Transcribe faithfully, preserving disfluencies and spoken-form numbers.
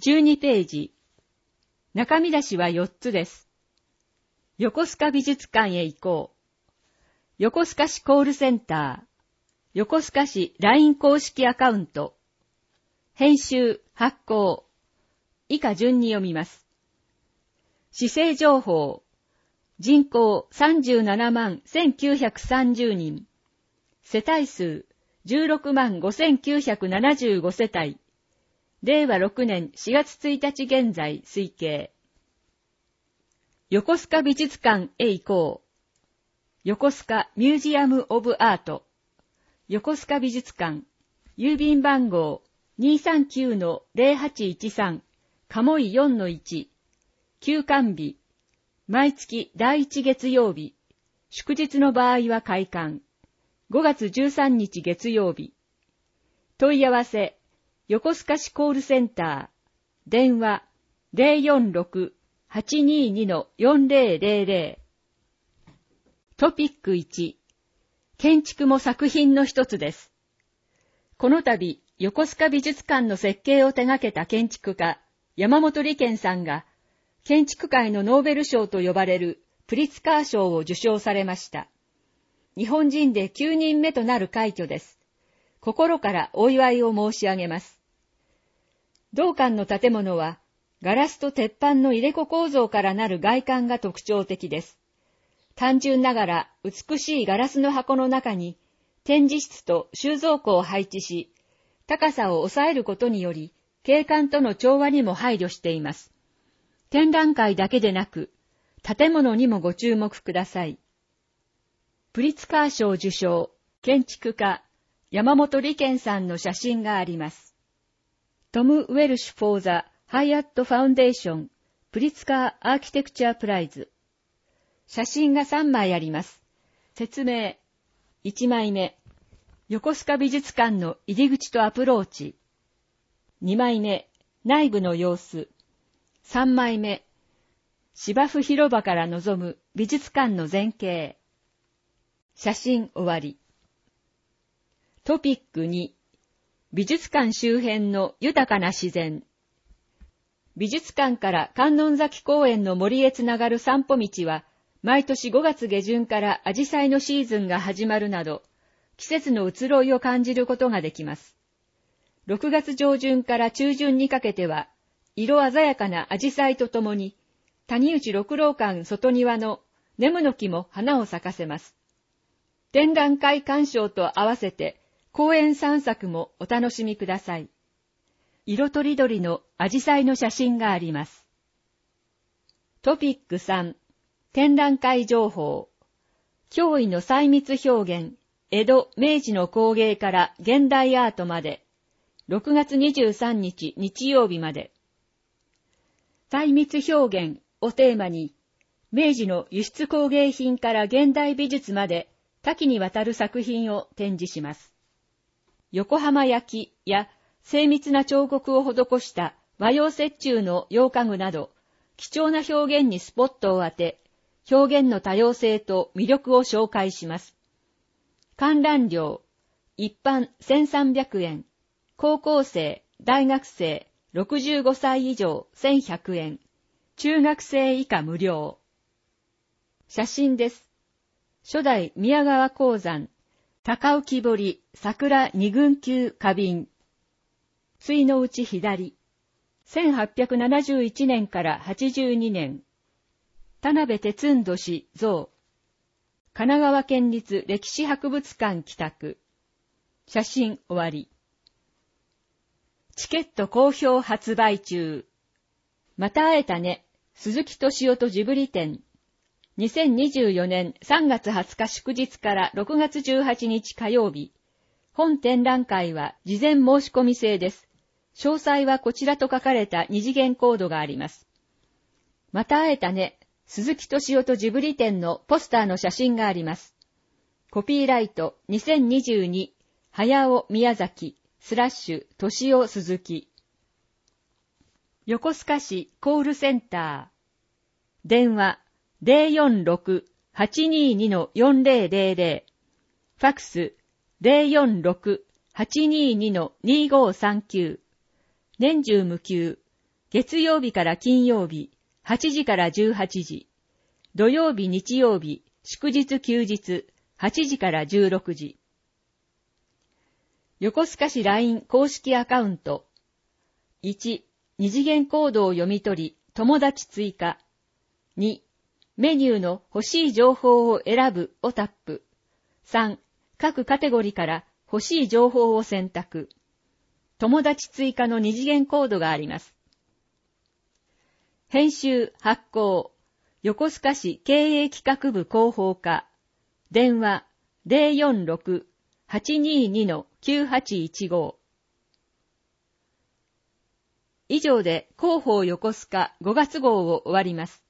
じゅうにページ。中見出しはよっつです。横須賀美術館へ行こう。横須賀市コールセンター。横須賀市 ライン 公式アカウント。編集、発行。以下順に読みます。市政情報。人口さんじゅうななまんせんきゅうひゃくさんじゅうにん。世帯数じゅうろくまんごせんきゅうひゃくななじゅうごせたい。れいわろくねんしがつついたち現在推計。横須賀美術館へ行こう。横須賀ミュージアム・オブ・アート。横須賀美術館。郵便番号 にーさんきゅうのぜろはちいちさん 鴨居 よんのいち。休館日。毎月だいいち月曜日。祝日の場合は開館。ごがつじゅうさんにち月曜日。問い合わせ。横須賀市コールセンター。電話 ゼロよんろく はちにーに よんぜろぜろぜろ。トピックいち。建築も作品の一つです。この度、横須賀美術館の設計を手掛けた建築家、山本理研さんが、建築界のノーベル賞と呼ばれるプリツカー賞を受賞されました。日本人できゅうにんめとなる快挙です。心からお祝いを申し上げます。同館の建物は、ガラスと鉄板の入れ子構造からなる外観が特徴的です。単純ながら美しいガラスの箱の中に展示室と収蔵庫を配置し、高さを抑えることにより景観との調和にも配慮しています。展覧会だけでなく、建物にもご注目ください。プリツカー賞受賞、建築家、山本理研さんの写真があります。トム・ウェルシュ・フォー・ザ・ハイアット・ファウンデーション、プリツカー・アーキテクチャー・プライズ。写真がさんまいあります。説明。いちまいめ。横須賀美術館の入り口とアプローチ。にまいめ。内部の様子。さんまいめ。芝生広場から望む美術館の全景。写真終わり。トピックに。美術館周辺の豊かな自然。美術館から観音崎公園の森へつながる散歩道は、毎年ごがつげじゅんからアジサイのシーズンが始まるなど、季節の移ろいを感じることができます。ろくがつじょうじゅんから中旬にかけては、色鮮やかなアジサイとともに、谷内六郎館外庭のネムの木も花を咲かせます。展覧会鑑賞と合わせて、公園散策もお楽しみください。色とりどりのアジサイの写真があります。トピックさん、展覧会情報。驚異の細密表現、江戸・明治の工芸から現代アートまで、ろくがつにじゅうさんにち日曜日まで。細密表現をテーマに、明治の輸出工芸品から現代美術まで多岐にわたる作品を展示します。横浜焼や精密な彫刻を施した和洋折衷の洋家具など、貴重な表現にスポットを当て、表現の多様性と魅力を紹介します。観覧料、一般せんさんびゃくえん、高校生、大学生、ろくじゅうごさい以上せんひゃくえん、中学生以下無料。写真です。初代宮川鉱山、高浮堀桜二群級花瓶。対の内左。せんはっぴゃくななじゅういちねんからはちじゅうにねん。田辺哲人氏像。神奈川県立歴史博物館帰宅。写真終わり。チケット好評発売中。また会えたね。鈴木敏夫とジブリ展。にせんにじゅうよねんさんがつはつか祝日からろくがつじゅうはちにち火曜日。本展覧会は事前申し込み制です。詳細はこちらと書かれた二次元コードがあります。また会えたね。鈴木敏夫とジブリ展のポスターの写真があります。コピーライトにせんにじゅうに、早尾宮崎、スラッシュ、敏夫鈴木。横須賀市コールセンター。電話ゼロよんろく はちにーに よんぜろぜろぜろ。ファクスゼロよんろく はちにーに にごさんきゅう。年中無休。 月曜日から金曜日、はちじからじゅうはちじ、土曜日、日曜日、祝日、休日、はちじからじゅうろくじ。横須賀市 ライン 公式アカウント。いち、二次元コードを読み取り、友達追加。に、メニューの欲しい情報を選ぶをタップ。さん、各カテゴリーから欲しい情報を選択。友達追加の二次元コードがあります。編集、発行、横須賀市経営企画部広報課。電話 ゼロよんろく はちにーに きゅうはちいちご。以上で広報横須賀ごがつ号を終わります。